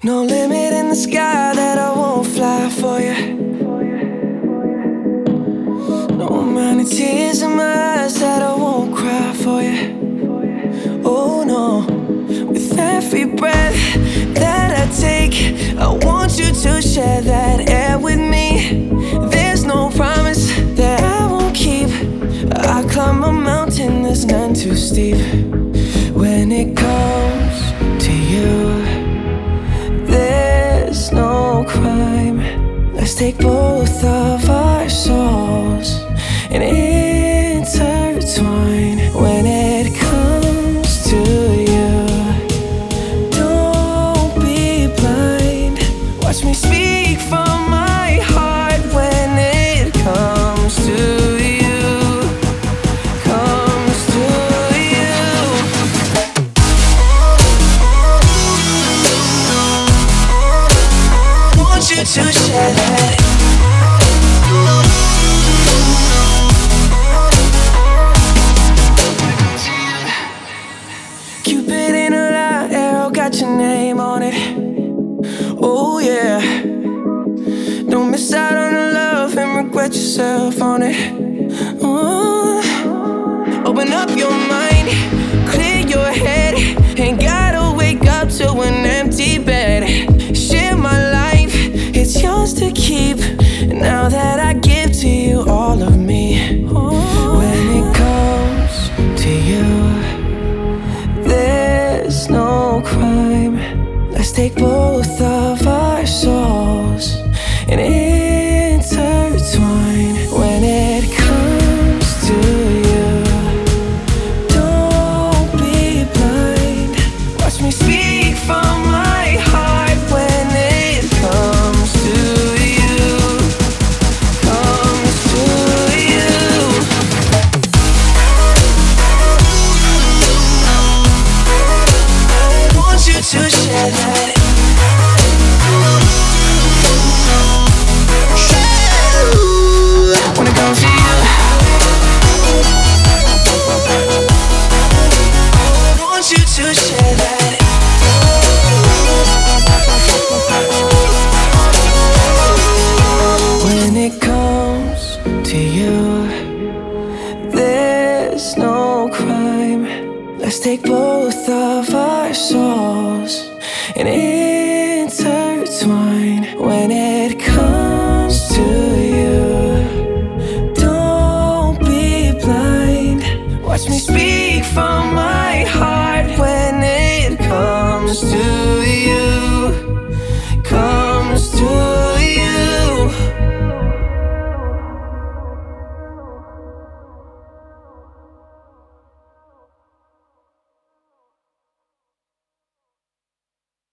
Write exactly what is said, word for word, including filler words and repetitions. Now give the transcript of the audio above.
No limit in the sky that I won't fly for you. No amount of tears in my eyes that I won't cry for you. Oh no, with every breath that I take, I want you to share that air with me. There's no promise that I won't keep. I climb a mountain that's none too steep. When it comes to you, there's no crime. Let's take both of our souls and intertwine. When it comes to you, don't be blind. Watch me speak from my heart. When it comes to you, comes to you, want you to share that. Cupid in a lie, arrow got your name on it. Oh yeah, don't miss out on the love and regret yourself on it. Oh, open up your mind, clear your head. Ain't gotta wake up to an empty bed. Share my life, it's yours to keep. Now that I give to you all of me. When it comes to you, there's no crime. Let's take both of our souls and intertwine. When it comes to you, don't be blind. Watch me speak from my heart. When it comes to you, comes to you, want you to share that. When it comes to you, want you to share that. When it comes to you, there's no crime. Let's take both of our souls and